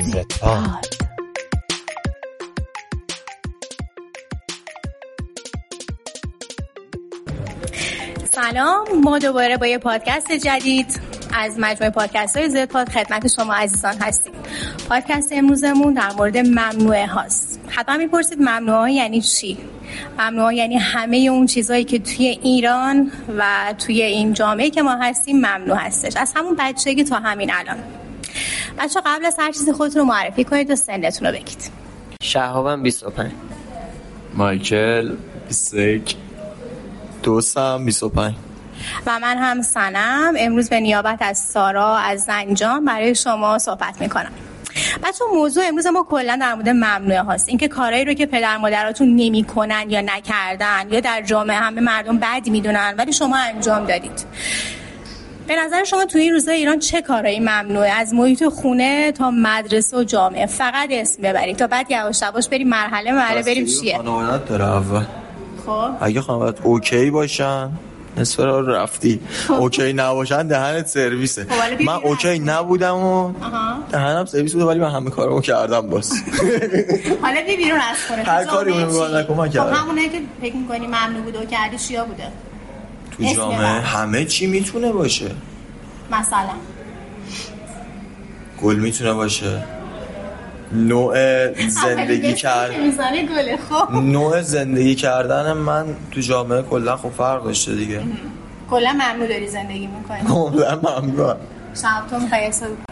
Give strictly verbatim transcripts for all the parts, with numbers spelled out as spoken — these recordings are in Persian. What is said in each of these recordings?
زدپاد. سلام، ما دوباره با یه پادکست جدید از مجموعه پادکست های زدپاد خدمت شما عزیزان هستیم. پادکست امروزمون در مورد ممنوعه هاست. حتما میپرسید ممنوعه ها یعنی چی؟ ممنوعه ها یعنی همه اون چیزهایی که توی ایران و توی این جامعه که ما هستیم ممنوع هستش، از همون بچگی تا همین الان. بچه قبل از هر چیزی خودتون رو معرفی کنید و سنتون رو بگید. شهابم بیست و پنج. مایکل بیست و یک. دوستم بیست و پنج. و من هم سنم. امروز به نیابت از سارا از زنجان برای شما صحبت میکنم. بچه موضوع امروز ما کلا در مورد ممنوعه هاست. اینکه کارهایی رو که پدر مادراتون نمیکنن یا نکردن یا در جامعه همه مردم بد میدونن ولی شما انجام دادید. به نظر شما توی این روزای ایران چه کارهایی ممنوعه؟ از محیط خونه تا مدرسه و جامعه فقط اسم ببرید تا بعد یواش یواش بریم مرحله مرحله بریم چیه. خانواده‌ات داره اول. خب اگه خانواده‌ات اوکی باشن نصف راه رفتی. اوکی نباشن دهنت سرویسه. من اوکی نبودم و دهنم سرویس بود ولی من همه کارامو کردم باز. حالا بی بیرون از خونه هر کاری اون نکنم من کردم. خب همونایی که فکر می‌کنی ممنوع بود و کردی چیا بوده؟ تو جامعه همه چی میتونه باشه. مثلا گل میتونه باشه، نوع زندگی کردن خب نوع زندگی کردن من تو جامعه کلا خب فرق داشته دیگه. کلا ممنوع داری زندگی میکنی؟ کلا ممنوع. شب تو میخوایی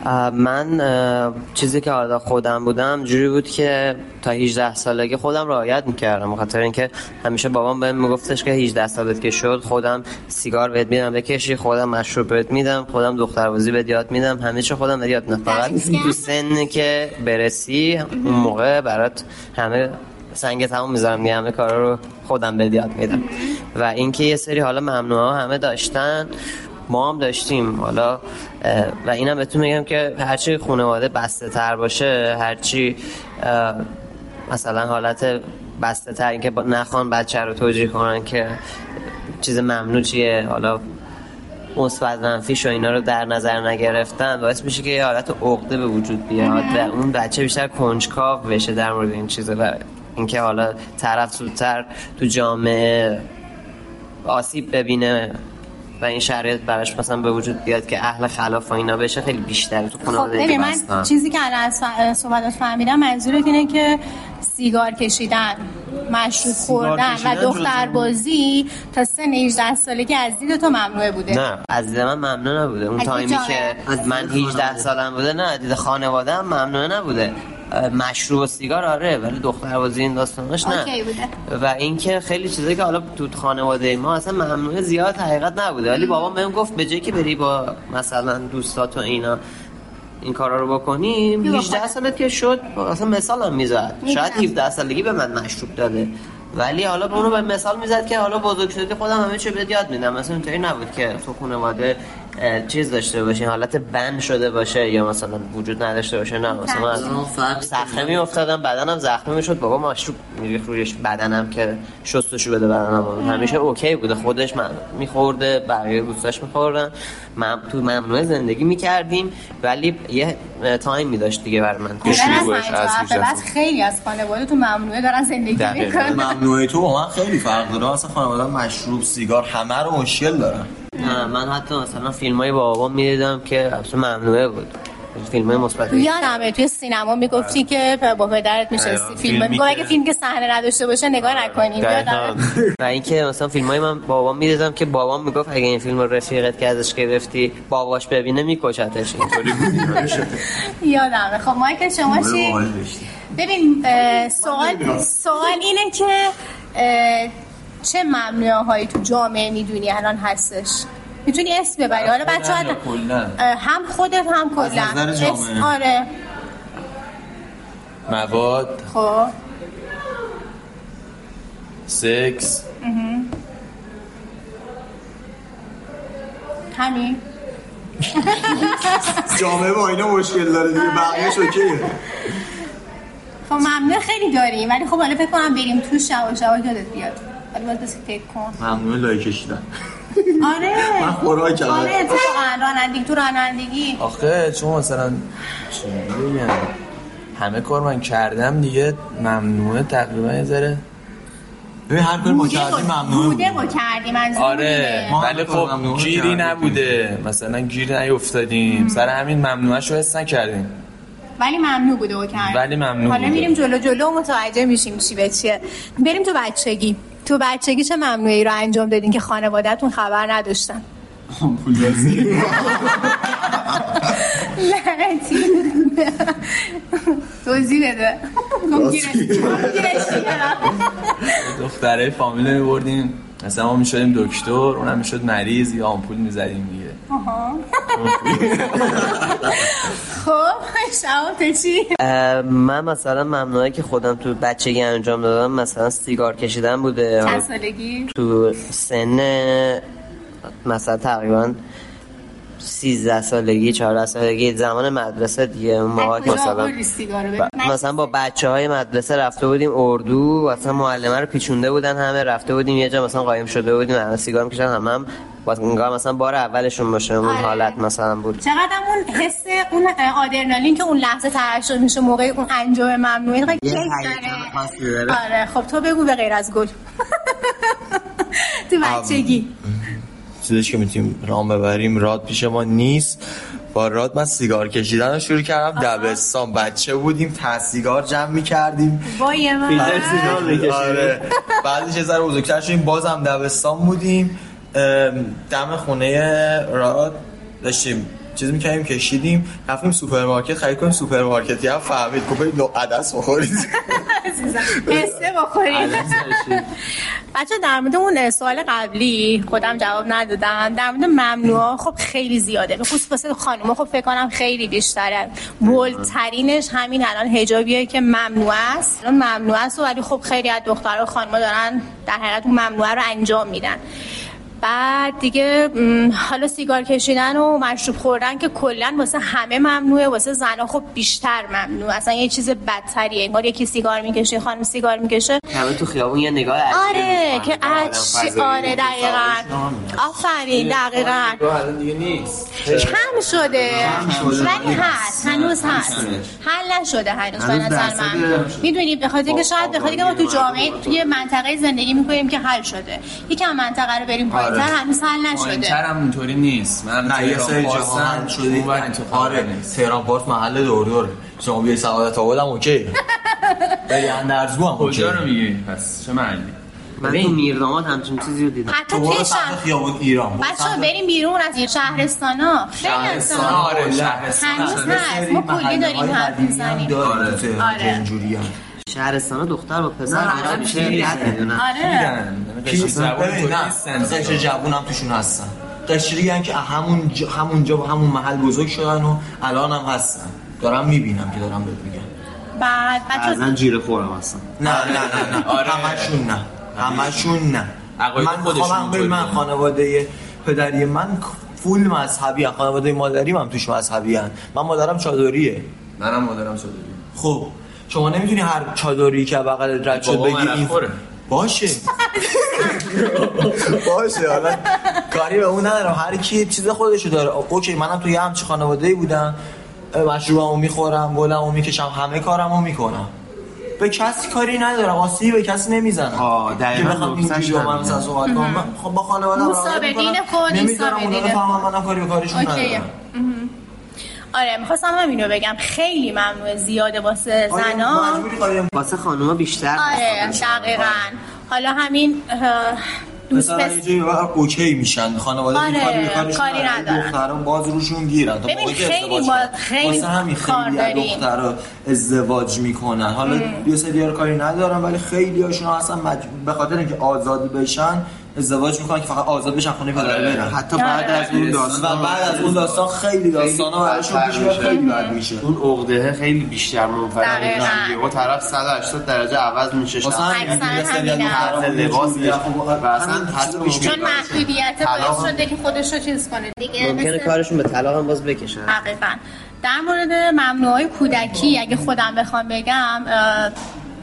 من چیزی که حالا خودم بودم جوری بود که تا هجده سالگی خودم رعایت میکردم، بخاطر اینکه همیشه بابام بهم میگفتش که هجده سالت که شد خودم سیگار بهت میدم بکشی، خودم مشروب بهت میدم، خودم دختربازی بهت یاد میدم، همه چی خودم بهت یاد میدم. فقط تو سن که برسی اون موقع برات همه سنگ تموم میذارم، همه کارا رو خودم بهت یاد میدم. و اینکه یه سری حالا ممنوعه همه داشتن ما هم داشتیم حالا. و اینم بهتون میگم که هرچی خانواده بسته تر باشه، هرچی مثلا حالت بسته تر این که نخوان بچه رو توجیه کنن که چیز ممنوع چیه، حالا مثبت منفیش و اینا رو در نظر نگرفتن، باعث میشه که یه حالت عقده به وجود بیاد و اون بچه بیشتر کنجکاو بشه در مورد این چیزا و اینکه حالا طرف زودتر تو جامعه آسیب ببینه و این شرایط براش مثلا به وجود بیاد که اهل خلاف و اینا بشه خیلی بیشتره تو خانواده. خب من چیزی که الان از صحبتات فهمیدم منظورت اینه که سیگار کشیدن، مشروب خوردن و دختربازی تا سن هجده سالگی از دید تو ممنوعه بوده؟ نه از دید من ممنوع نبوده. اون تایمی که من هجده سالم بوده نه، دید خانواده هم ممنوع نبوده. مشروب و سیگار آره ولی دختربازی این داستاناش نه. و اینکه خیلی چیزایی که حالا تو خانواده ما اصلا ممنوع زیاد حقیقت نبوده ولی بابام بهم گفت به جایی که بری با مثلا دوستات و اینا این کارا رو بکنیم هجده سالت که شد اصلا مثال هم میزد. شاید هفده سالگی به من مشروب داده ولی حالا به اونو به مثال میزد که حالا بزرگ شدی خودم همه چی بهت یاد میدم. مثلا اینطوری نبود که تو خانواده چیز داشته باشه، حالت بند شده باشه یا مثلا وجود نداشته باشه. نه مثلا از صخره میافتادم بدنم زخمی میشد، بابا مشروب میریخت رویش بدنم که شستشو بده بدنم. همیشه اوکی بوده، خودش من میخورده، بقیه دوستاش میخوردن، من تو ممنوع زندگی میکردیم ولی یه تایم میداشت دیگه برای من. بس خیلی از خانواده تو ممنوعه دارن زندگی میکنن. ممنوعه تو با من خیلی فرق داره. اصلا خانواده مشروب سیگار همه رو مشکل دارن. نه من حتی مثلا فیلمای بابام میدیدم که اصلا ممنوعه بود، فیلمای مثبت. یادمه توی سینما میگفتی که با پدرت میشستی فیلم میگفت اگه فیلم که صحنه نداشته باشه نگاه نکنیم. یادمه. و اینکه مثلا فیلمای من بابام میدیدم که بابام میگفت اگه این فیلم رو رفیقت که ازش گرفتی باباش ببینه میکشتش. اینطوری بود. یادمه. خب مایکل شما چی؟ ببین سوال سوال اینه که چه ممنوعه هایی تو جامعه میدونی الان هستش؟ میتونی اسم ببری. حالا بچه ها هم خودت هم کلا از نظر جامعه. آره مواد، خب سکس، همین جامعه با اینا مشکل داره دیگه، بقیه‌اش اوکیه. خب ممنوع خیلی داریم ولی خب حالا فکر کنم بریم تو شوا شوا یادت بیاد. ولی باید بسی فکر کن. ممنوع لایک کشیدن. آره من خوراک کردم. آره تو رانندگی تو رانندگی آخه چون مثلا چی بگم همه کار من کردم دیگه ممنوعه تقریبا یه ذره. ببین هر کاری ما کردیم ممنوعه بوده با کردیم از آره ولی خب گیری نبوده، مثلا گیر نیافتادیم سر همین ممنوعه شو حس نکردیم ولی ممنوع بوده و کردیم. ولی ممنوع حالا میریم جلو جلو متوجه میشیم چی به چیه. بریم تو بچگی. تو بچگی چه ممنوعی رو انجام دادین که خانواده‌تون خبر نداشتن؟ پول بازی لعنتی توضیح بده. دختره فامیل میبردیم مثلا ما میشدیم دکتر اونم میشد مریض یا آمپول میزدیم دیگه. خب شما چی؟ من مثلا ممنوعه که خودم تو بچگی انجام دادم مثلا سیگار کشیدن بوده. چند سالگی؟ تو سن مثلا تقریبا سیزده سالگی چهارده سالگی زمان مدرسه دیگه. اون موقع مثلا مثلا با بچه های مدرسه رفته بودیم اردو، مثلا معلمه رو پیچونده بودن همه، رفته بودیم یه جا مثلا قایم شده بودیم همه سیگار میکشن، همه هم انگار مثلا بار اولشون باشه. اون حالت مثلا بود. چقدر اون حس اون آدرنالین که اون لحظه ترشح میشه موقع اون انجام ممنوعه خیلی کیف داره. آره خب تو بگو به غیر از گل تو بچگی چیزش که میتونیم رام ببریم راد پیش ما نیست. با راد من سیگار کشیدن رو شروع کردم. دبستان بچه بودیم تا سیگار جمع میکردیم وای من سیگار بکشیم. آره بعدش یه ذره بزرگتر شدیم بازم دبستان بودیم دم خونه راد داشتیم چیز میکردیم کشیدیم رفتیم سوپرمارکت خرید کنیم. سوپرمارکتی هم فهمید که دو عدس بخورید حسه بخورید. بچه در مورد اون سوال قبلی خودم جواب ندادم. در مورد ممنوعه خب خیلی زیاده، به خصوص واسه خانوما خب فکر کنم خیلی بیشتره. بولترینش همین الان حجابیه که ممنوع است. الان ممنوع است ولی خب خیلی از دخترها و خانوما دارن در حقیقت اون ممنوعه رو انجام میدن. بعد دیگه حالا سیگار کشیدن و مشروب خوردن که کلا واسه همه ممنوعه، واسه زنا خب بیشتر ممنوع. اصلا یه چیز بدتریه. انگار یکی سیگار میکشه خانم سیگار میکشه همه تو خیابون یه نگاه عجیبی آره که عجیبی. آره دقیقاً آفرین دقیقاً الان دیگه نیست، کم شده ولی هست هنوز هست حل نشده هنوز به نظر من. میدونید به خاطر اینکه شاید به خاطر اینکه ما تو جامعه توی منطقه زندگی میکنیم که حل شده، یکم منطقه رو بریم پایین تر هنوز حل نشده. پایین‌تر هم اینطوری نیست. من نه یه سری جاها حل شده. آره تهران پارس محل دور دور شما بیای سعادت آبادم اوکی ولی اندرزگو هم اوکی. کجا رو میگی پس چه محلی؟ من تو میرداماد همچین چیزی رو دیدم. حتی توی شهر خیابون ایران بچه‌ها بریم بیرون از این شهرستانا. شهرستان آره شهرستان هنوز هست. ما کلی داریم حرف میزنیم. آره اینجوریه. شهرستان دختر با پسر هر میشه یاد میدونن. آره قشر جوون هم توشون هستن. قشری هم که همون جا همونجا با همون محل بزرگ شدن و الان هم هستن. دارم میبینم که دارم بهت میگم. بعد بچه‌ها ازن جیره خورم هستن. نه نه نه نه همشون نه همشون نه. من خودم من خانواده پدری من فول مذهبی ام. خانواده مادری من توش مذهبی ام. من مادرم چادریه. منم مادرم چادریه. خب شما نمیتونی هر چادری که بغل رد شد بگی این باشه باشه. حالا کاری به اون ندارم، هر کی چیز خودشو داره. اوکی منم توی همچین خانواده‌ای بودم، مشروبمو میخورم، گلمو میکشم، همه کارمو میکنم، به کسی کاری ندارم، آسیبی به کسی نمیزنم. آه دقیقاً اینجوری با من مثلا صحبت کنم. خب با خانواده‌ام مصابدین خود نمیذارم اونا بفهمن منم کاری به کارشون ندارم. آره می‌خواستم همینو بگم خیلی ممنوعه زیاده واسه زنا، واسه خانوما بیشتر. آره دقیقاً. حالا همین دوست مثلا یه جایی وقت اوکی میشن خانواده آره، کاری به کارشون کاری ندارن، دختران باز روشون گیرن. تا موقعی که ازدواج کنن خیلی واسه همین خیلی دخترا ازدواج میکنن. حالا یه سری کاری ندارن ولی خیلی هاشون اصلا مج... به خاطر اینکه آزادی بشن ازدواج میکنن که فقط آزاد بشن خونه پدر برن. حتی بعد از اون داستان و بعد از اون داستان خیلی داستانا براشون پیش میاد، خیلی بد میشه. اون عقده خیلی بیشتر منفعل میشه. یهو طرف صد و هشتاد درجه عوض میشه. مثلا یه سری لباس و اصلا حتی چون محدودیت باعث شده که خودش رو چیز کنه دیگه. ممکنه کارشون به طلاق هم باز بکشه. حقیقاً. در مورد ممنوعات کودکی اگه خودم بخوام بگم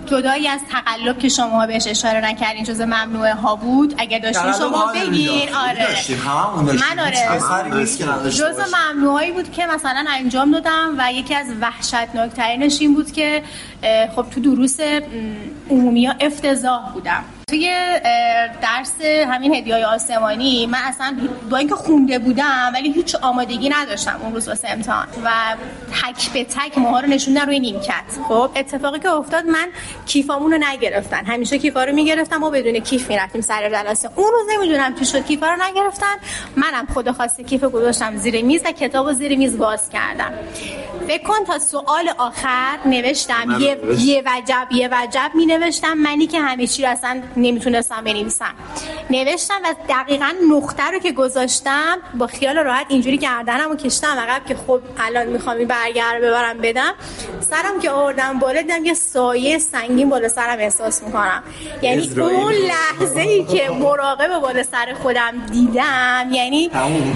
جدایی از تقلب که شما بهش اشاره نکردین جز ممنوعه ها بود؟ اگه داشتین شما بگین. آره من آره جز ممنوعهایی بود که مثلا انجام دادم و یکی از وحشتناکترینش این بود که خب تو دروس عمومی ها افتضاح بودم. توی درس همین هدیه‌های آسمانی من اصلا با اینکه خونده بودم ولی هیچ آمادگی نداشتم اون روز واسه امتحان و تک به تک موها رو نشوندن روی نیمکت. خب اتفاقی که افتاد من کیفامون رو نگرفتن. همیشه کیفا رو میگرفتم و بدون کیف میرفتیم سر جلسه. اون روز نمیدونم چی شد کیفا رو نگرفتن. منم خدا خواسته کیف گذاشتم زیر میز و کتابو زیر میز باز کردم. فکر کن تا سوال آخر نوشتم یه یه وجب یه وجب می نوشتم منی که همه چی رو اصلا نمیتونستم بنویسم. نوشتم و دقیقاً نقطه رو که گذاشتم با خیال راحت اینجوری گردنمو کشیدم عقب که خب الان میخوام این برگر رو ببرم بدم. سرم که آوردم بالا دیدم یه سایه سنگین بالا سرم احساس میکنم. یعنی اون لحظه ای که مراقب بالا سر خودم دیدم یعنی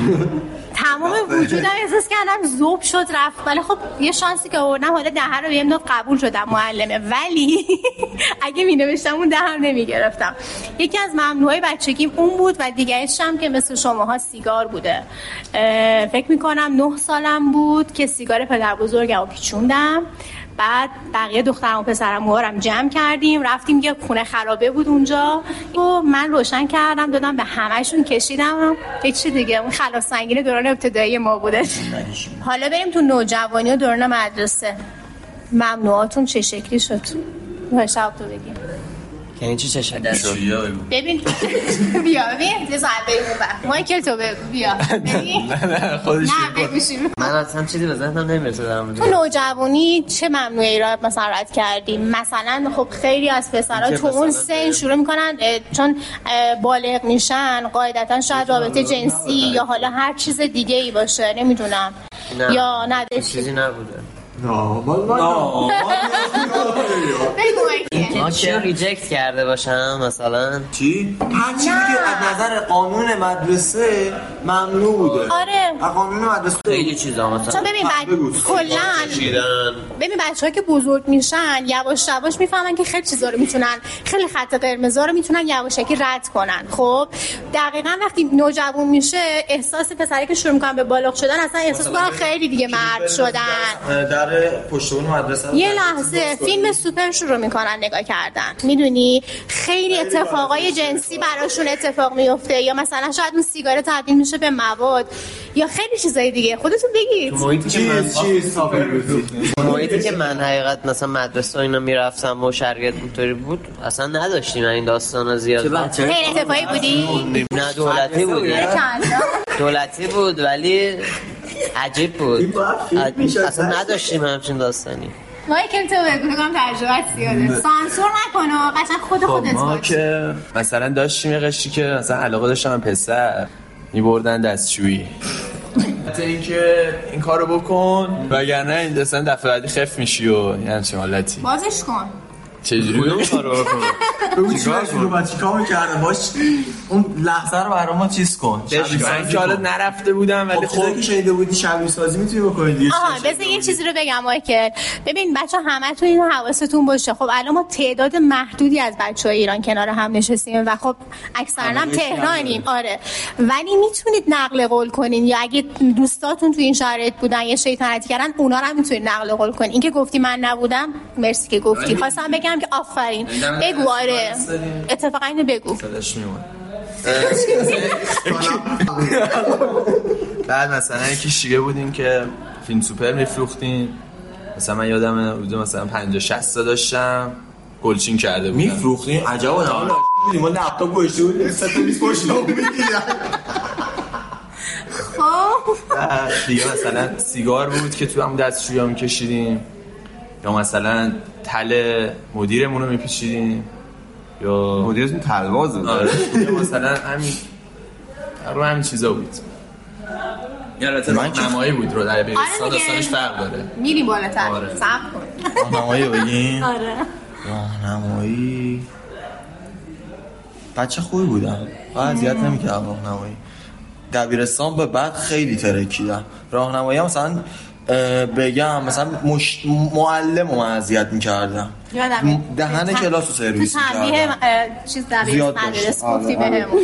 تمام وجودم احساس کردم ذوب شد رفت. ولی خب یه شانسی که آوردم حالا دهر رو بهم داد قبول شدم معلمه ولی اگه می نوشتم اون دهر نمی گرفتم. یکی از ممنوعه بچگیم اون بود و دیگه‌اش هم که مثل شماها سیگار بوده. فکر می کنم نه سالم بود که سیگار پدر بزرگم رو پیچوندم. بعد بقیه دخترم و پسرم موهارم جمع کردیم رفتیم یه خونه خرابه بود اونجا و من روشن کردم دادم به همه‌شون کشیدم. هیچ دیگه اون خلاص سنگین دوران ابتدایی ما بوده. حالا بریم تو نوجوانی و دوران مدرسه. ممنوعاتون چه شکلی شد؟ شب تو بگیم یعنی چی چه شکلی شد؟ ببین بیا ببین یه ساعت بریم اون وقت مایکل تو بگو بیا ببین نه نه خودش نه بگوشیم من اصلا چیزی به ذهنم نمیرسه در مورد تو نوجوانی چه ممنوعی را مثلا رد کردیم؟ مثلا خب خیلی از پسرها تو اون سن شروع میکنن چون بالغ میشن قاعدتا شاید رابطه جنسی یا حالا هر چیز دیگه ای باشه نمیدونم یا نداشتی چیزی نبوده. نه نه من چی رو ریجکت کرده باشم مثلا چی؟ هر چیزی که از نظر قانون مدرسه ممنوع بوده. آره قانون مدرسه خیلی چیزا مثلا چون ببین بعد کلا ببین بچه‌ها که بزرگ میشن یواش یواش میفهمن که خیلی چیزا رو میتونن خیلی خط قرمزا رو میتونن یواشکی رد کنن. خب دقیقاً وقتی نوجوان میشه احساس پسری که شروع میکنن به بالغ شدن اصلا احساس میکنن خیلی دیگه مرد شدن. در پشتون مدرسه یه لحظه فیلم سوپر شروع میکنن نگاه کردن میدونی خیلی اتفاقای جنسی براشون اتفاق میفته یا مثلا شاید اون سیگار تبدیل میشه به مواد یا خیلی چیزای دیگه. خودتون بگید محیطی که من محیطی که من حقیقت مثلا مدرسه اینا میرفتم و شرایط اینطوری بود اصلا نداشتیم این داستانا زیاد. خیلی اتفاقی بودی؟ نه دولتی بود دولتی بود ولی عجیب بود اصلا نداشتیم همچین داستانی. مایکل تو بگو بگم ترجمه‌ات زیاده سانسور نکنه قشنگ خود خودت ما باش. که مثلا داشتیم یه قشتی که مثلا علاقه داشتم پسر میبردن دستشویی حتی این که این کارو بکن وگرنه این دستان دفعه بعدی خف میشی و یه همچین حالتی بازش کن چجوری اون کارو بکن بگو چیکار کنم چیکار می‌کردم باش اون لحظه رو برای ما چیز کن. من که حالا نرفته بودم ولی خب که شنیده بودی شبیه سازی میتونی بکنی دیگه. آها بذار یه چیزی رو بگم مایکل. ببین بچه‌ها همتون اینو حواستون باشه. خب الان ما تعداد محدودی از بچه‌های ایران کنار هم نشستیم و خب اکثرا هم تهرانیم. آره ولی میتونید نقل قول کنین یا اگه دوستاتون تو این شرایط بودن یا شیطنتی کردن اونا رو هم میتونید نقل قول کنین. این که گفتی من نبودم مرسی که گفتی. خواستم بگم که آفرین بگو. آره اتفاقا اینو بگو. صداش میومد. بعد مثلا یکی شیگه بودیم که فیلم سوپر میفروختیم مثلا من یادمه حدود مثلا پنجاه شصت تا داشتم گلچین کرده بودم میفروختیم عجب آدم بودیم ما لپتاپ گوشته بود سه تا بیست پشت می‌گیرن. خب دیگه مثلا سیگار بود که تو هم دستشویی می‌کشیدیم یا مثلا تل مدیرمون رو میپیچیدیم یا مدیرتون تلواز بود. آره یا مثلا همین رو همین چیزا بود. البته راهنمایی بود رو در بیرستان داستانش فرق داره. میری بالاتر آره. صبر کن. راهنمایی بگیم. آره راهنمایی بچه خوبی بودم اذیت نمی‌کردم. راهنمایی دبیرستان به بعد خیلی ترکیدم. راهنمایی مثلا بگم مثلا مش... معلم رو من اذیت میکردم، دهن کلاس رو سرویس میکردم. چیز زیاد مدرس گفتی بهمون.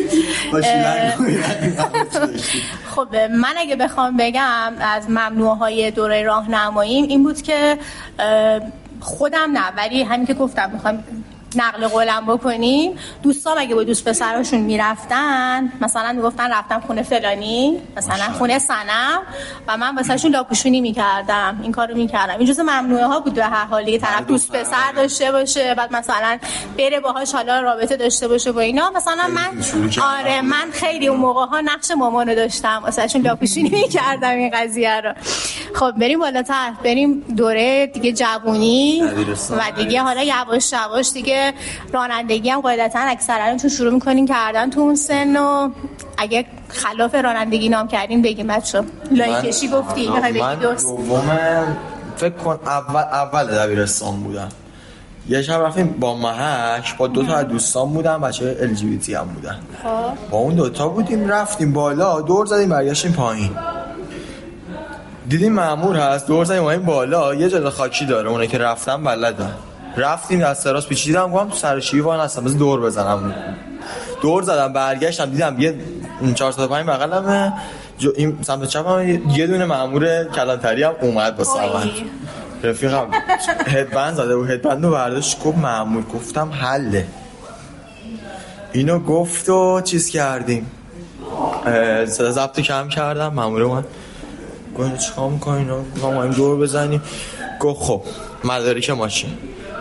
خب من اگه بخوام بگم از ممنوعهای دوره راهنماییم این بود که خودم نه، ولی همین که گفتم میخوام نقل قولم بکنیم، دوستام اگه با دوست پسراشون میرفتن مثلا میگفتن رفتم خونه فلانی، مثلا خونه صنم، و من واسهشون لاپوشونی میکردم، این کارو میکردم. این جزء ممنوعه ها بود به هر حال. یه طرف دوست پسر داشته باشه بعد مثلا بره باهاش حالا رابطه داشته باشه با اینا. مثلا من آره من خیلی اون موقع ها نقش مامانو داشتم، واسهشون لاپوشونی میکردم این قضیه رو. خب بریم بالاتر، بریم دوره دیگه جوونی و دیگه حالا یواش یواش دیگه رانندگی هم قاعدتا اکثرا تو شروع میکنین کردن تو اون سن، و اگه خلاف رانندگی نام کردین بگیم بچه. لای کشی گفتی میخوای بگی دوست؟ دومم فکر کن اول اول دبیرستان بودم، یه شب رفتیم با محک با دو تا از دوستان بودن، بچه ال جی بی تی هم بودن. خب با اون دوتا بودیم رفتیم بالا، دور زدیم برگشتیم پایین، دیدیم مأمور هست، دور زدیم این بالا یه جاده خاکی داره، اونه که رفتم بلدن. رفتیم دست راست پیچیدم، گفتم سر شیوی وای نستم بذار دور بزنم، دور زدم برگشتم دیدم یه چهار تا پنج بغلمه جو این سمت چپم یه دونه مأمور کلانتری هم اومد با سواد رفیقم هدبند زده و هدبندو برداشت گفت مأمور. گفتم حله اینو گفت و چیز کردیم، صدا ضبط کم کردم. مأمور اومد گفت چیکار می‌کنین؟ ما ما دور بزنیم. گفت خب مدارک ماشین.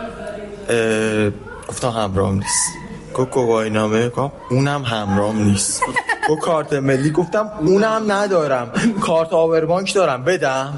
گفتم همراهم نیست. گفت گواهی نامه؟ گفت اونم همراهم نیست. گفت کارت ملی؟ گفتم اونم ندارم، کارت آوربانک دارم بدم.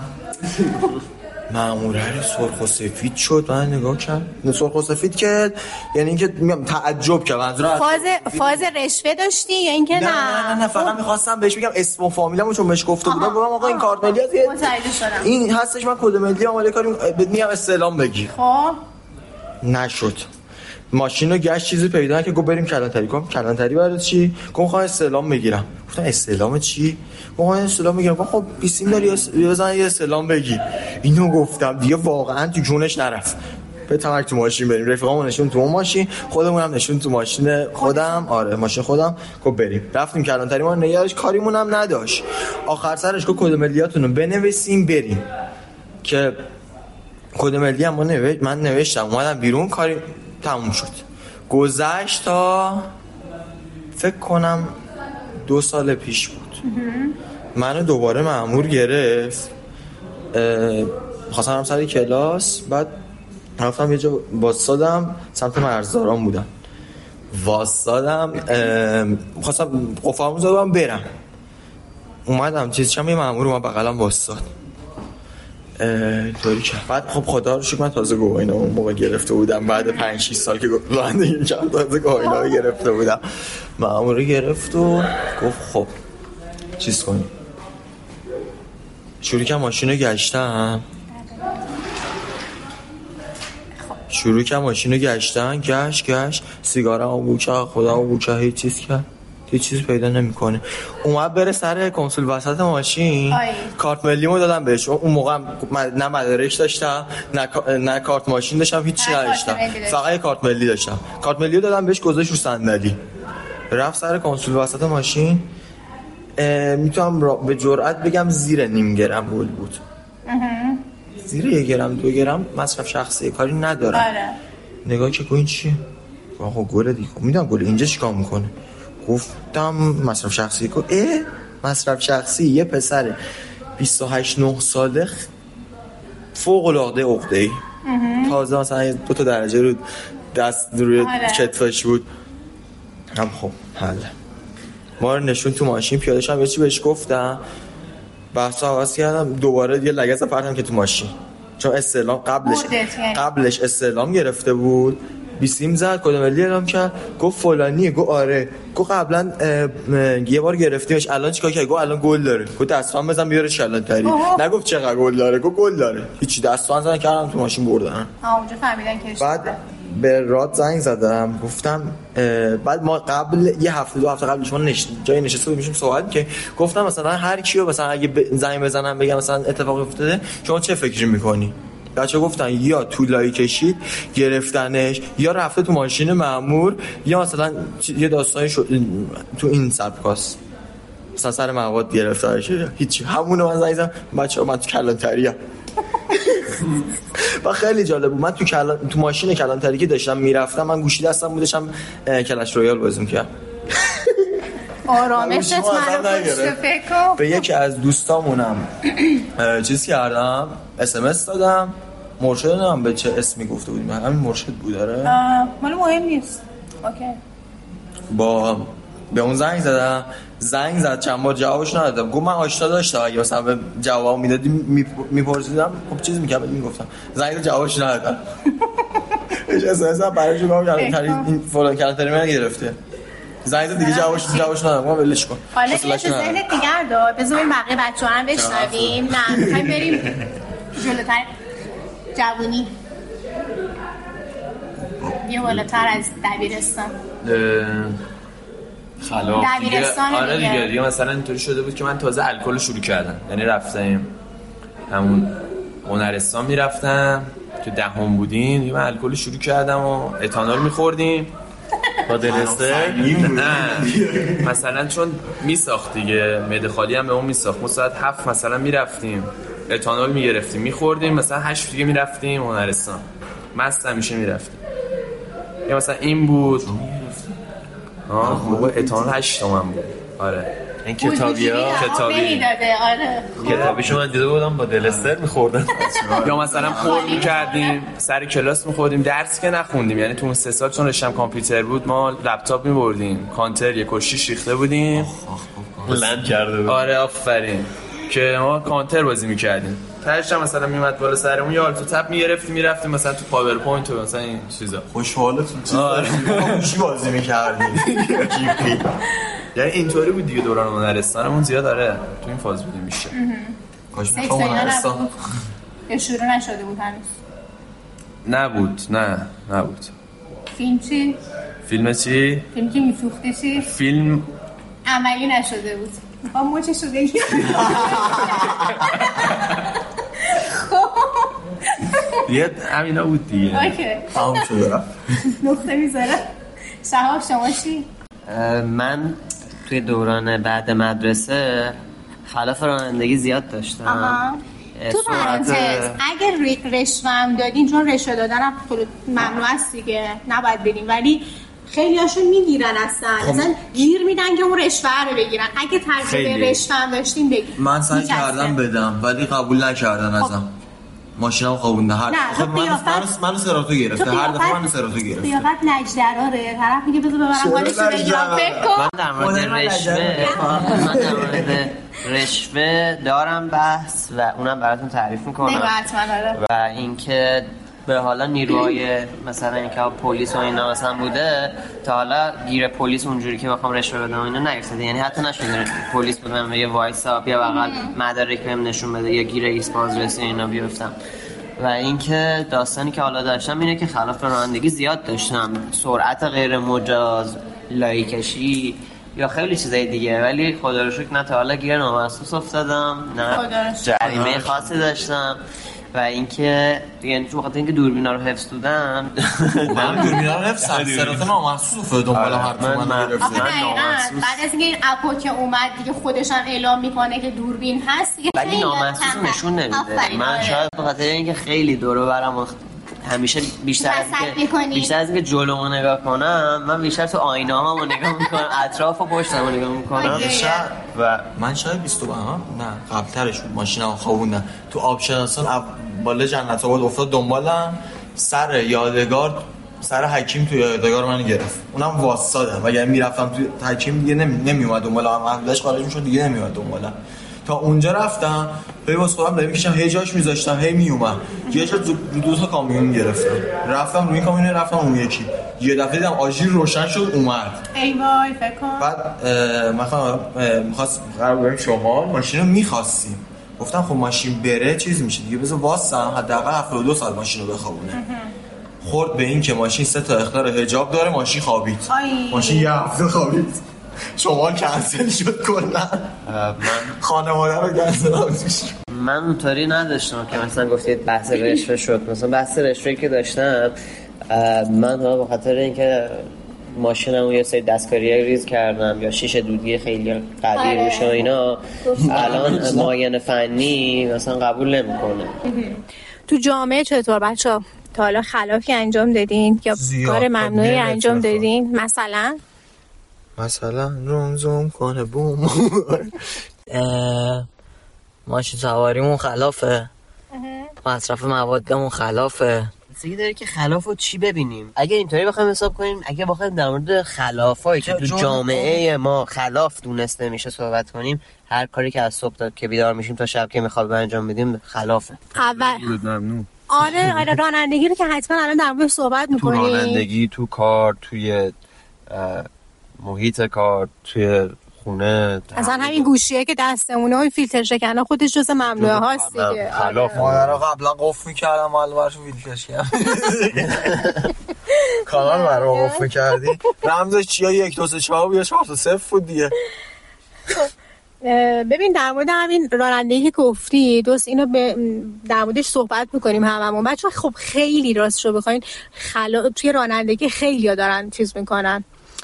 مأموره سرخ و سفید شد، من نگاه کردم سرخ و سفید که یعنی اینکه تعجب کرد. فاز فاز رشوه داشتی یا اینکه نه؟ نه نه نه فقط می‌خواستم بهش بگم اسم و فامیلمو، چون بهش گفته بودم گفتم آقا این کارت ملی هست این هستش، من کد ملی ام ولی کاری میگم استعلام بگیر. خب نشد. ماشین رو گشت چیزی پیدا که گفت بریم کلانتری. گفتم کلانتری برای چی؟ گفتم می‌خوام استعلام بگیرم. گفتم استعلام چی؟ گفتم استعلام بگیرم. گفتم خب بیسیم داری بزن یه استعلام بگیر. اینو گفتم دیگه واقعا تو جونش نرفت. به تمک تو ماشین بریم، رفیقامون نشون تو ماشین، خودمون هم نشون تو ماشین خودم. آره ماشین خودم. گفت بریم. رفتیم کلانتری، ما نگاهش کاریمون هم نداشت. آخر سرش گفت کد ملیاتونو بنویسیم بریم. که کد ملی هم نوشت، من نوشتم اومدم بیرون، کاری تموم شد. گذشت تا فکر کنم دو سال پیش بود. منو دوباره مأمور گرفت، خواستم برم سر کلاس، بعد رفتم یه جا واسادم، سمت مرزداران بودم واسادم، خواستم قفلمو زدم برم، اومدم چیز چم یه مأمور اومد بغلم واساد طوری کرد. بعد خب خدا رو شکر من تازه گواهینامه اون موقع گرفته بودم، بعد پنج شش سال که رانندگی کردم تازه گواهینامه گرفته بودم. مأمور گرفت و گفت خب چیز کنیم. شروع کردم ماشین رو گشتم شروع کردم ماشین رو گشتن گشت گشت سیگارم رو بوچه خدا رو بوچه هیچ چیز کرد، هیچ چیز پیدا نمیکنه. اومد بره سر کنسول وسط ماشین آی. کارت ملیمو دادم بهش. اون موقع نه مدارک داشتم نه نه کارت ماشین داشتم، هیچ نداشتم، فقط کارت ملی داشتم. کارت ملیو دادم بهش، گذاشت رو صندلی، رفت سر کنسول وسط ماشین. میتونم به جرئت بگم زیر نیم گرم گل بود. زیر یک گرم دو گرم مصرف شخصی کاری ندارم. آره. نگاه که این چیه؟ آقا گل دیگه میدونم گل اینجا چیکار میکنه. گفتم مصرف شخصی کو اه مصرف شخصی یه پسر بیست و هشت نه ساله فوق العاده عقده‌ای، تازه مثلا دو تا درجه رو دست روی کتفش بود. هم خب حل ما رو نشون تو ماشین، پیاده شدم، یه چی بهش گفتم، بحث عوض کردم، دوباره یه لگد پرتم که تو ماشین، چون استعلام قبلش قبلش استعلام گرفته بود، بیسیم زد، کد ملی اعلام کرد، گفت فلانیه. گفت آره. گفت قبلا یه بار گرفتیمش، الان چیکار کردی؟ گفت الان گل داره. گفت دستام بزن بیارش کلانتری. نگفت چقدر گل داره، گفت گل داره. هیچ دستام زدن کردم تو ماشین بردن. ها اونجا فهمیدن که بعد به راد زنگ زدم گفتم بعد ما قبل یه هفته دو هفته قبل شما نش... جای نشسته بودیم صحبت که گفتم مثلا هر کیو مثلا اگه ب... زنگ بزنم بگم مثلا اتفاقی افتاده شما چه فکری میکنی؟ بچه گفتن یا طولایی کشید گرفتنش یا رفته تو ماشین مأمور یا مثلا یه داستانی شد تو این سبکاست مثلا سر مواد گرفتار شده. هیچی همونو من زنگ زدم بچه‌ها من تو کلانتریام. و خیلی جالب بود. من تو کلان... تو ماشین کلانتری که داشتم میرفتم من گوشی دستم بودشم کلش رویال بازی می‌کردم. آرامشت منو پشت فکر. به یکی از دوستامونم چیز کردم اس ام اس دادم مرشد نمیدونم به چه اسمی گفته بودیم همین مرشد بود داره مال مهم نیست اوکی با به اون زنگ زدم زنگ زد چند بار جوابش ندادم گفت من آشنا داشتم اگه مثلا به جواب میدادی میپرسیدم خب چیز میکردم میگفتم زنگ زد جوابش ندادم اش اساسا برای جواب کردن این فلان کلانتری من گرفته زنگ زد دیگه جوابش جوابش ندادم ما ولش کن حالا که ذهنت نگار دار بذاریم بقیه بچه‌ها هم بشنویم نه می‌خوایم بریم جلوتر جوونی یه بالاتر از دبیرستان خلاف دبیرستان آره دیگه دیگه مثلا اینطوری شده بود که من تازه الکل شروع کردم یعنی رفتم همون هنرستان میرفتم تو دهم بودین دیگه من الکل شروع کردم و اتانول میخوردیم با دلستر نه مثلا چون میساخت دیگه معده خالی هم به اون میساخت ما ساعت هفت مثلا میرفتیم اتانول میگرفتیم میخوردیم مثلا هشت دیگه میرفتیم هنرستان مست همیشه میرفتیم یا مثلا این بود آه موقع اتانول هشت تومن بود آره این کتابیا کتابی نمیداده آره کتابیشو من دیده بودم با دلستر میخوردم یا مثلا خور میکردیم سر کلاس میخوردیم درس که نخوندیم یعنی تو اون سه سال چون رشتم کامپیوتر بود ما لپتاپ میبردیم کانتر یک و شیش ریخته بودیم لند کرده بود آره آفرین که ما کانتر بازی میکردیم تاش هم مثلا میومد بالا سرمون یا آلتو تپ میگرفتیم میرفتیم مثلا تو پاورپوینت و مثلا این چیزا خوشحالتون چیزا گوشی بازی میکردیم یعنی اینطوری بود دیگه دوران هنرستانمون زیاد داره تو این فاز بودیم بیشتر کاش میخوام هنرستان یا شروع نشده بود هنوز نبود نه نبود فیلم چی؟ فیلم چی؟ فیلم که میسوخته چی؟ فیلم عملی نشده بود میخوام موچشو بگیرم یه همینا بود دیگه اوکی تمام شده نقطه میذارم شهاب شما چی؟ من توی دوران بعد مدرسه خلاف رانندگی زیاد داشتم آها. تو پرانتز اگر رشوه هم دادین چون رشوه دادن هم ممنوع است دیگه نباید بدین ولی خیلی هاشون میگیرن اصلا اصلا گیر میدن که اون رشوه رو بگیرن اگه تجربه رشوه هم داشتین بگین من سعی کردم بدم ولی قبول نکردن ازم ماشینم خوابونده هر خب من منو سراتو گرفته هر دفعه منو سراتو گرفته قیافت لجدراره طرف میگه بذار ببرم حالشو بگیرم فکر کن من در مورد رشوه من در مورد رشوه دارم بحث و اونم براتون تعریف میکنم و اینکه به حالا نیروهای مثلا اینکه پلیس و اینا مثلا بوده تا حالا گیر پلیس اونجوری که بخوام رشوه بدم اینا نیفتاده یعنی حتی نشده پلیس بودم یه وایسا بیا بغل مدارک بهم نشون بده یا گیر ایست بازرسی اینا بیفتم و اینکه داستانی که حالا داشتم اینه که خلاف رانندگی زیاد داشتم سرعت غیر مجاز لایی کشی یا خیلی چیزای دیگه ولی خدا رو شکر نه تا حالا گیر نامحسوس افتادم نه جریمه خاصی داشتم و اینکه یعنی تو خاطر اینکه دوربینا رو حفظ دادم من دوربینا رو حفظ کردم سرات نامحسوس افتاد دنبال هر تو من گرفت بعد از اینکه این اپو که اومد دیگه خودش هم اعلام میکنه که دوربین هست دیگه ولی نامحسوس نشون نمیده من شاید به خاطر اینکه خیلی دور و برم همیشه بیشتر از اینکه بیشتر از اینکه جلومو نگاه کنم من بیشتر تو آینه هامو نگاه میکنم اطراف و پشتمو نگاه میکنم و من شاید بیست و ها نه قبل‌ترش بود ماشینم خوابوندم تو آبشناسان بالا جنت آباد افتاد دنبالم سر یادگار سر حکیم تو یادگار من گرفت اونم واسطادم اگه میرفتم تو حکیم دیگه نمی نمیومد دنبالم محلش خارج میشد دیگه نمیومد دنبالم تا اونجا رفتم هی واسه خودم دارم میکشم هی جاش میذاشتم هی میومد یه جا دو, دو تا کامیون گرفتم رفتم روی کامیون رفتم اون یکی یه دفعه دیدم آژیر روشن شد اومد ای وای فکر کن بعد مثلا می‌خواست قرار بریم شمال ماشین رو می‌خواستیم گفتم خب ماشین بره چیز میشه دیگه بذار واسم حداقل هفتاد و دو ساعت ماشین رو بخوابونه خورد به این که ماشین سه تا اخطار حجاب داره، ماشین خوابید. آی. ماشین یه هفته خوابید. شما کنسل شد کلا. من خانواده رو کنسل آویزش. من اونطوری نداشتم که مثلا گفتید بحث رشوه شد. مثلا بحث رشوهی که داشتم من به خاطر اینکه ماشینمو یه سری دستکاری ریز کردم یا شیشه دودی خیلی قوی روش و اینا، الان معاینه فنی مثلا قبول نمیکنه. تو جامعه چطور بچه‌ها تا حالا خلافی انجام دادین یا کار ممنوعی انجام دادین؟ مثلا مثلا روم زوم کنه بوم ماشین سواریمون خلافه، مصرف موادمون خلافه. دیگه داره که خلافو چی ببینیم؟ اگه اینطوری بخوایم حساب کنیم، اگه بخوایم در مورد خلافایی که تو جامعه ما خلاف دونسته میشه صحبت کنیم، هر کاری که از صبح تا که بیدار میشیم تا شب که میخواب انجام بدیم خلافه. اول ممنون. آره آره رانندگی رو که حتما الان در مورد صحبت میکنیم. تو رانندگی، تو کار، توی محیط کار، توی خونه، اصلا همین گوشیه که دستمونه و فیلتر شکنه خودش جز ممنوعه هاست دیگه. خلاف. مادر رو قبلا قفل میکردم حالا برشون فیلترش کردم. کانال برای قفل میکردی رمزش چیه؟ یک دو سه چهار یا چهار تا صفر بود دیگه. ببین در مورد همین رانندگی که گفتی دوست اینو به در موردش صحبت میکنیم هممون بچه‌ها. خب خیلی راست رو بخواین خلا... توی رانندگی خیلی‌ها دارن چیز میکنن،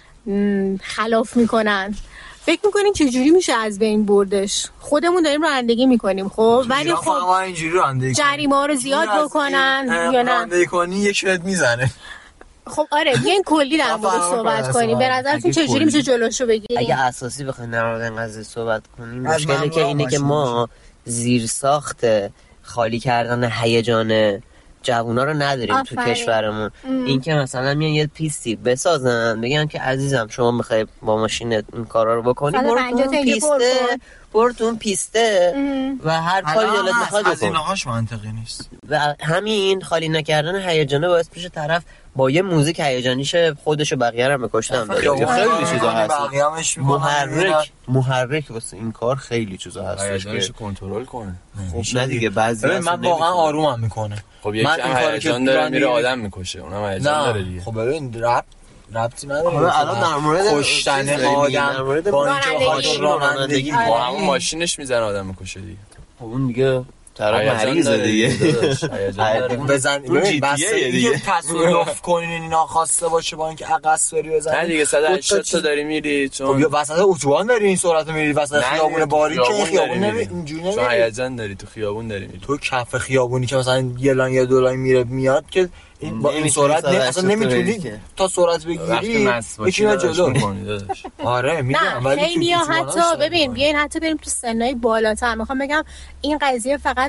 خلاف میکنن. فکر میکنین چجوری میشه از بین بردش؟ خودمون داریم رانندگی میکنیم خب، ولی خب اینجوری رانندگی جریمه ها رو زیاد بکنن یا نه رانندگی کنی یک بهت میزنه. خب آره بیاین کلی در مورد صحبت کنیم. به نظرتون چجوری میشه جلوشو بگیریم؟ اگه اساسی بخوایم در مورد این قضیه صحبت کنیم، مشکلی که اینه که ما زیرساخت خالی کردن هیجان جوونا رو نداریم تو کشورمون. این که مثلا میان یه پیستی بسازن بگن که عزیزم شما میخوای با ماشینت این کارا رو بکنی، برو تو پیسته برو تو پیسته و هر کاری دلت بخواد بکن. از اینهاش منطقی نیست. و همین خالی نکردن هیجانه باعث میشه طرف با یه موزیک هیجانیشه خودشو بقیه رو بکشتن. خیلی چیزا هست. محرک محرک واسه این کار خیلی چیزا هست هیجانش کنترل کنه. خب نه دیگه بعضی من واقعا آرومم میکنه. خب یک هیجان داره میره آدم میکشه، اونم هیجان داره دیگه. خب ببین رپ ربطی نداره. الان در مورد کشتن آدم با اینکه رانندگی با همون ماشینش میزنه آدم میکشه دیگه. خب اون دیگه طرف مریضه دیگه. بزن بسته دیگه تصادف کنین اینا خواسته باشه با اینکه عقص بری بزنی. نه دیگه صد و هشتاد تا داری میری چون خب یا وسط اتوبان داری این سرعت میری، وسط خیابون باریکه خیابون نمی اینجوری نمیری، چون هیجان داری تو خیابون داری میری. تو کف خیابونی که مثلا یه لان یا دو لان میره میاد که این با این سرعت نه اصلا نمیتونی تا سرعت بگیری یکی جلو میکنی داداش. آره میدونم ولی خیلی حتی ببین بیاین حتی بریم تو سنای بالاتر. میخوام بگم این قضیه فقط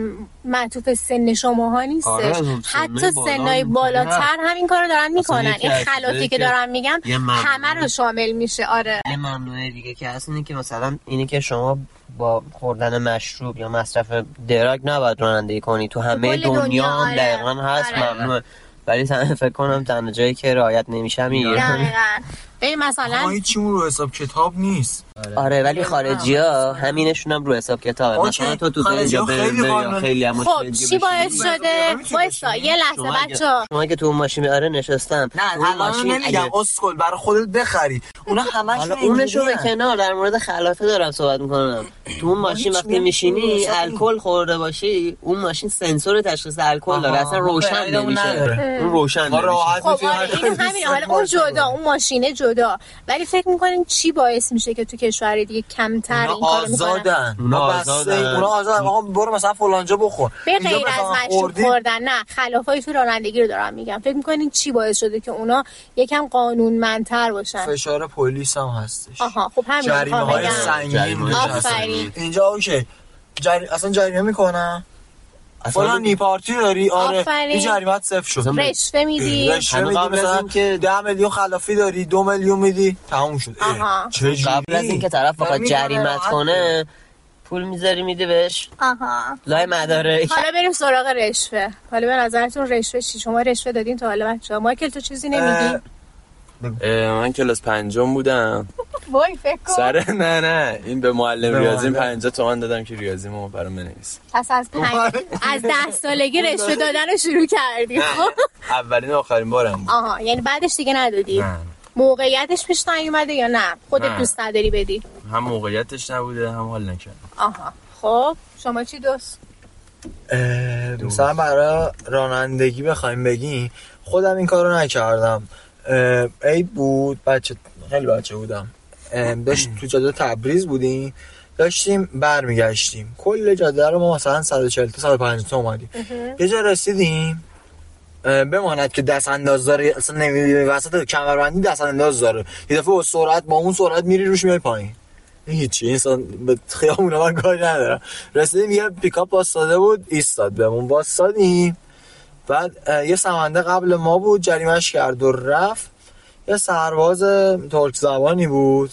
معطوف سن شماها نیست، حتی سنای بالاتر همین کارو دارن میکنن. این خلافی که دارن میگم همه رو شامل میشه. آره یه ممنوعه دیگه که هست اینه که مثلا اینه که شما با خوردن مشروب یا مصرف دراگ نباید رانندگی کنی. تو همه دنیا, دنیا هم دقیقا هست آره. ممنوعه، ولی فکر کنم تنها جایی که رعایت نمیشه هم ایران. ببین مثلا هیچیمون رو حساب کتاب نیست. آره ولی خارجی‌ها همینشون هم رو حساب کتابه. مثلا تو تو اینجا بریم خیلی هم خب چی باعث شده؟ وایسا یه لحظه بچا شما که تو ماشین آره نشستم نه الان نمیگم اسکل برای خودت بخری اونا همش حالا اونشو به کنار در مورد خلافه دارم صحبت میکنم. تو اون ماشین وقتی میشینی الکل خورده باشی اون ماشین سنسور تشخیص الکل داره، اصلا روشن نمیشه. اون روشن نمیشه. خب این همین حالا اون جدا اون ماشینه جدا، ولی فکر میکنین چی باعث میشه که تو کشور دیگه کمتر این کارو میکنن؟ آزادن. اونا آزادن. اونا آزادن. آقا برو مثلا فلانجا بخور. به غیر از مشروب خوردن نه خلافای تو رانندگی رو دارم میگم. فکر میکنین چی باعث شده که اونا یکم قانونمندتر باشن؟ فشار پلیس هم هستش. آها خب همین جریمه‌های سنگین آفرین. اینجا اوکی. جری... اصلا جریمه میکنن. فلان نی پارتی داری آره این جریمت صفر شد. رشوه میدی رشوه میدی مثلا که ده میلیون خلافی داری دو میلیون میدی تموم شد. قبل از اینکه طرف بخواد جریمت کنه پول میذاری میدی بهش. آها لای مدارک. حالا بریم سراغ رشوه. حالا به نظرتون رشوه چی؟ شما رشوه دادین تا حالا بچه‌ها؟ مایکل تو چیزی نمیگی؟ من کلاس پنجم بودم وای فکر کن سر نه نه این به معلم ریاضی پنجاه تومن دادم که ریاضیمو برام بنویس. پس از پنج... از ده سالگی رشوه دادن شروع کردی؟ اولین و آخرین بارم بود. آها یعنی بعدش دیگه ندادی؟ نه. موقعیتش پیش نیومده یا نه خودت نه. دوست نداری بدی؟ هم موقعیتش نبوده هم حال نکردم. آها خب شما چی دوست؟ مثلا برای رانندگی بخوایم بگیم خودم این کارو نکردم. عید بود بچه خیلی بچه بودم داشت تو جاده تبریز بودیم داشتیم برمیگشتیم کل جاده رو ما مثلا صد و چهل تا صد و پنجاه تا اومدیم یه جا رسیدیم بماند که دست انداز داره اصلا نمیدونی وسط کمربندی دست انداز داره یه دفعه با سرعت با اون سرعت میری روش میای پایین هیچی انسان به خیابون من کاری ندارم. رسیدیم یه پیکاپ واسطاده بود ایستاد بهمون واسطادیم بعد یه سمنده قبل ما بود جریمه‌اش کرد و رفت. یه سرباز ترک زبانی بود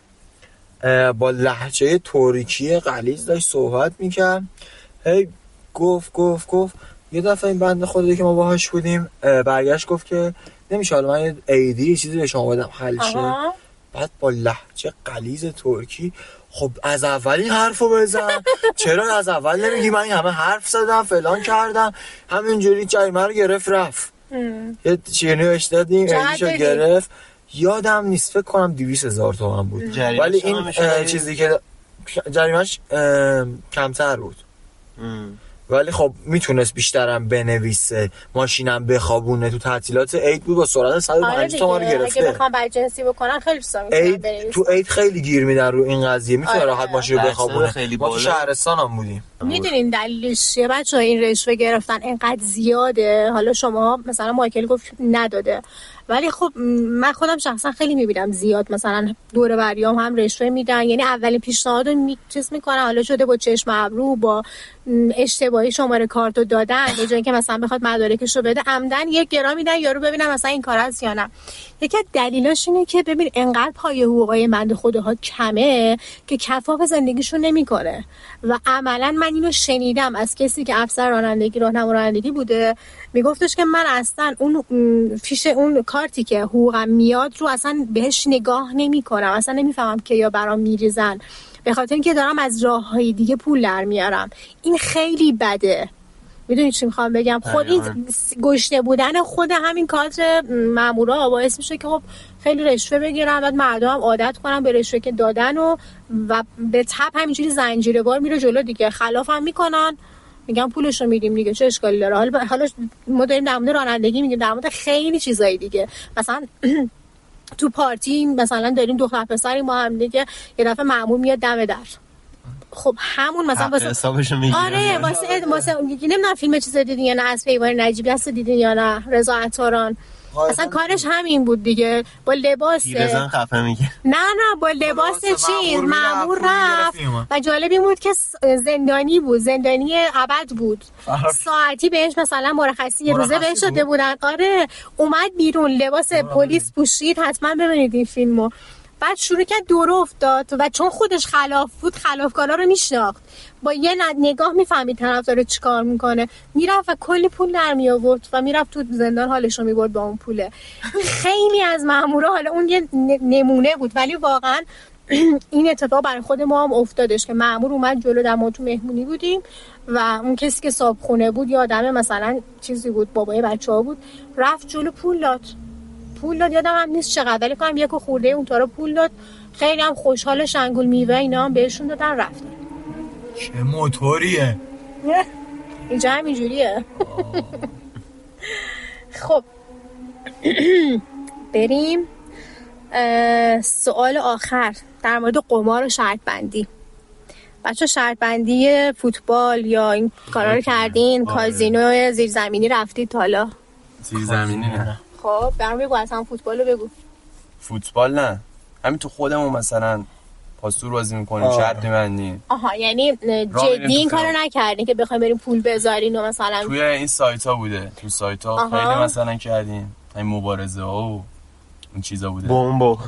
با لهجه ترکی غلیظ داشت صحبت میکرد هی گفت گفت گفت یه دفعه این بنده خدایی که ما باهاش بودیم برگشت گفت که نمیشه حالا من یه ایدی چیزی به شما بدم حل شه. بعد با لهجه غلیظ ترکی خب از اول این حرفو بزن چرا از اول نمیگی من همه حرف زدم فلان کردم همینجوری جریمه رو گرفت رفت. یه چینی بهش دادیم ایدیشو گرفت یادم نیست فکر کنم دویست هزار تومان بود ولی این چیزی که جریمهش کمتر بود ام. ولی خب میتونست بیشترم بنویسه ماشینم بخوابونه تو تعطیلات عید بود با سرعت صد و پنجاه تومان رو گرفته. اگه بخوام برجنسی بکنن خیلی دوست دارم تو عید خیلی گیر میدن رو این قضیه میتونه راحت ماشین رو بخوابونه. ما تو شهرستان هم بودیم. میدونین دلیلش چیه بچه‌ها این رشوه گرفتن اینقدر زیاده؟ حالا شما مثلا مایکل گفت نداده ولی خب من خودم شخصا خیلی میبینم زیاد مثلا دور بریام هم رشوه میدن یعنی اولین پیشنهاد رو می... چیز میکنن حالا شده با چشم ابرو با اشتباهی شماره کارتو دادن به جای اینکه مثلا بخواد مدارکشو بده عمدن یک گرام میدن یارو ببینم مثلا این کار هست یا نه. یکی از دلیلاش اینه که ببین انقدر پای حقوقای بنده خداها کمه که کفاف زندگیشو نمیکنه و عملا من اینو شنیدم از کسی که افسر رانندگی راهنما رانندگی بوده میگفتش که من اصلا اون فیش اون کارتی که حقوقم میاد رو اصلا بهش نگاه نمیکنم اصلا نمیفهمم که یا برام میریزن به خاطر اینکه دارم از راههای دیگه پول در میارم. این خیلی بده. میدونی چی میخوام بگم؟ خود این گشنه بودن خود همین کادر مامورا باعث میشه که خب خیلی رشوه بگیرن بعد مردم هم عادت کنن به رشوه که دادن و و به تپ همینجوری زنجیروار میره جلو دیگه خلاف هم میکنن میگم پولشو میدیم دیگه چه اشکالی داره. حالا حالا ما داریم در مورد رانندگی میگیم در مورد خیلی چیزای دیگه مثلا تو پارتی مثلا داریم دختر پسری ما هم دیگه یه دفعه مأمور میاد دم در خب همون مثلا واسه حسابشو میگیرن آره واسه واسه نمیدونم فیلم چیزا دیدین یا نه از پیوان نجیبی هست دیدین یا نه رضا عطاران اصلا کارش همین بود دیگه با لباس پیرزن خفه میگه نه نه با لباس چیز مأمور رفت و جالب این بود که زندانی بود زندانی ابد بود ساعتی بهش مثلا مرخصی یه روزه بهش داده بودن آره اومد بیرون لباس پلیس پوشید حتما ببینید این فیلمو بعد شروع کرد دور افتاد و چون خودش خلاف بود خلافکارا رو میشناخت با یه نگاه میفهمید طرف داره چیکار میکنه میرفت و کلی پول در می آورد و میرفت تو زندان حالش رو میبرد با اون پوله. خیلی از مامورا حالا اون یه نمونه بود ولی واقعا این اتفاق برای خود ما هم افتادش که مامور اومد جلو در ما تو مهمونی بودیم و اون کسی که صاحبخونه بود یا آدم مثلا چیزی بود بابای بچه‌ها بود رفت جلو پول داد پول داد یادم هم نیست چقدر ولی کنم یک خورده اون طرف پول داد خیلی هم خوشحال شنگول میوه اینا هم بهشون دادن رفتن. چه موتوریه اینجا هم اینجوریه. خب بریم سوال آخر در مورد قمار و شرط بندی. بچه شرط بندی فوتبال یا این کارا رو کردین؟ کازینو زیرزمینی رفتید تا حالا؟ زیرزمینی نه. خب برام بگو اصلا فوتبال رو بگو. فوتبال نه همین تو خودمون مثلا پاسور بازی میکنیم شرط می‌بندیم. آها یعنی جدی این کارو نکردین که بخوایم بریم پول بذارین و مثلا توی این سایت ها بوده تو سایت ها خیلی مثلا کردیم این مبارزه ها و این چیزا بوده. بمب.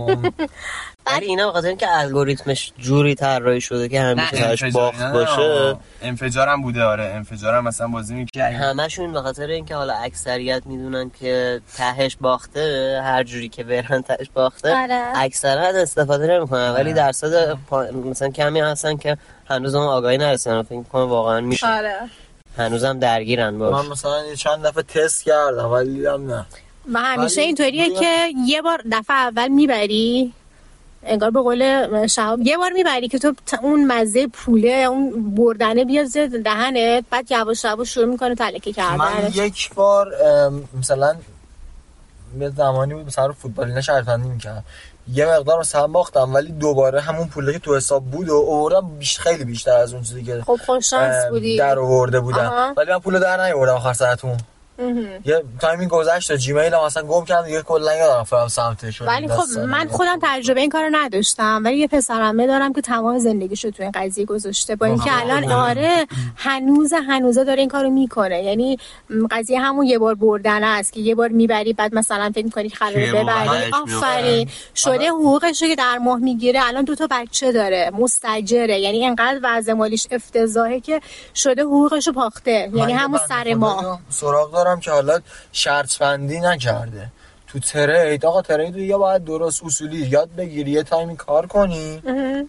ولی اینا بخاطر اینکه الگوریتمش جوری طراحی شده که همیشه تاش باخت باشه. انفجارم بوده. آره انفجارم مثلا بازی می‌کنه. همشون به خاطر اینکه حالا اکثریت میدونن که تهش باخته، هر جوری که برن تهش باخته، اکثرا استفاده نمی‌کنن. ولی درصد مثلا کمی هستن که هنوز اون آگاهی نرسیدن. فکر می‌کنم واقعا میشه. آره. هنوزم درگیرن باش. من مثلا چند دفعه تست کردم ولی دیدم نه. و همیشه اینطوریه که یه بار دفعه اول میبری، انگار به قول شهاب یه بار میبری که تو اون مزه پوله اون بردنه بیاد زیر دهنت، بعد یواش یواش شروع میکنه تلکه کردن. من یک بار مثلا یه زمانی بود مثلا فوتبال اینا شرطبندی میکردم، یه مقدار مثلا باختم ولی دوباره همون پوله که تو حساب بود و آوردم بیش خیلی بیشتر از اون چیزی که خب خوش شانس بودی در آورده بودم. ولی من پول در نیاوردم آخر سرتون. یه تایمینگ گذشت جیمیل هم اصلا گم کردم دیگه، کلا یادم رفتم سمتش. ولی خب من خودم تجربه این کارو نداشتم، ولی یه پسرمه دارم که تمام زندگیشو تو این قضیه گذاشته، با اینکه الان آره هنوز هنوزه داره این کارو میکنه. یعنی قضیه همون یه بار بردن است که یه بار میبری بعد مثلا فکر میکنی خلاص ببری. آفرین شده حقوقشو که در ماه میگیره، الان دو تا بچه داره، مستاجره، یعنی اینقدر وضع مالیش افتضاحه که شده حقوقشو باخته. یعنی همون سر ما سراغ دارم که حالا شرط بندی نکرده تو ترید. آقا ترید یا باید درست اصولی یاد بگیری، یه تایمی کار کنی،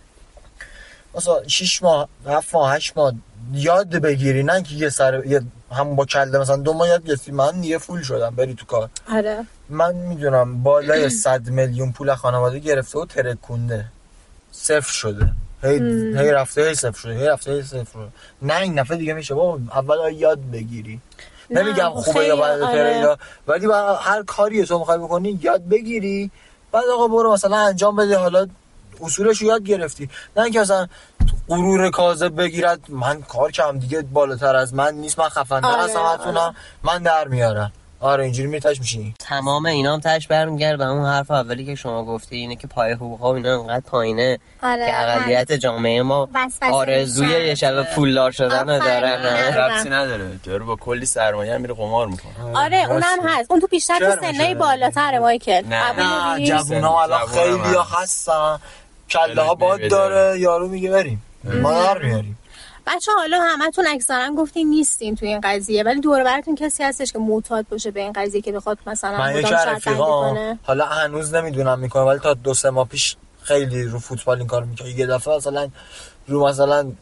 مثلا شش ماه هفت ماه هشت ماه یاد بگیری، نه که یه سر یه هم با کله مثلا دو ماه یاد گرفتی من یه فول شدم بری تو کار. آره من میدونم بالای صد میلیون پول خانواده گرفته و ترکونده، صفر شده، هی هی رفته هی صفر شده، هی رفته هی صفر شده. نه این نفع دیگه میشه بابا اول یاد بگیری. نمیگم خوبه یا بعد تریدا، ولی با هر کاری تو میخوای بکنی یاد بگیری، بعد آقا برو مثلا انجام بده. حالا اصولش رو یاد گرفتی، نه اینکه مثلا غرور کاذب بگیرد من کار کردم دیگه بالاتر از من نیست، من خفن تر از همتونم، من در میارم. آره اینجوری میتاش میشینی. تمام اینا هم تاش برمیگرده به اون حرف اولی که شما گفتی، اینه که پای حقوقا اینا انقدر پایینه آره. که اقلیت جامعه ما آرزوی یه شب پولدار شدن دارن. ربطی نداره، جارو با کلی سرمایه میره قمار میکنه. آره اونم هست، اون تو بیشتر تو سنای بالاتره مایکل. نه جوونا الان خیلی هستن کله ها باد داره، یارو میگه بریم ما در میاریم. بچه حالا همتون اکثرا گفتین نیستین تو این قضیه، ولی دور براتون کسی هستش که معتاد باشه به این قضیه که بخواد مثلا مدام شرط بندی کنه؟ حالا هنوز نمیدونم میکنه، ولی تا دو سه ماه پیش خیلی رو فوتبال این کارو میکنه. یه دفعه مثلا رو مثلا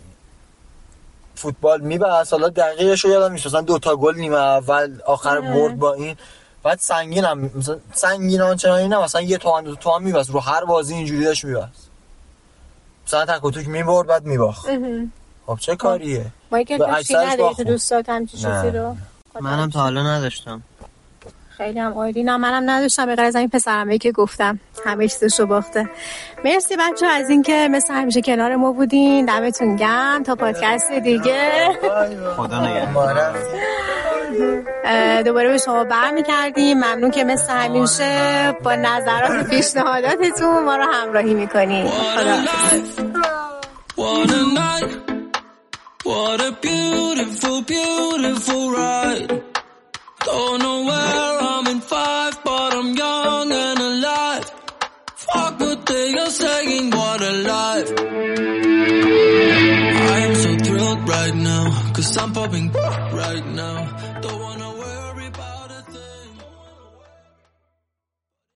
فوتبال میبست، حالا دقیقش رو یادم نیست، مثلا دو تا گل نیمه اول آخر برد با این، بعد سنگینم مثلا سنگین آنچنانی نه، مثلا یه تومن دو تومن میبست رو هر بازی، اینجوری داشت میبست، مثلا تک و توک میبرد بعد میباخت. خب چه کاریه؟ مایکل تو چی نداری تو دوستات همچی چیزی رو؟ منم تا حالا نداشتم. خیلی هم عالی. نه منم نداشتم، به غیر از این پسرمه که گفتم همه چیزشو باخته. مرسی بچه از اینکه مثل همیشه کنار ما بودین، دمتون گرم. تا پادکست دیگه خدا نگهدار. دوباره به شما برمیگردیم. ممنون که مثل همیشه با نظرات و پیشنهاداتتون ما رو همراهی میکنین. خدا What a night, what a beautiful, beautiful ride. Don't know where I'm in five, but I'm young and alive. Fuck what they are saying, what a life. I am so thrilled right now, cause I'm popping right now. Don't wanna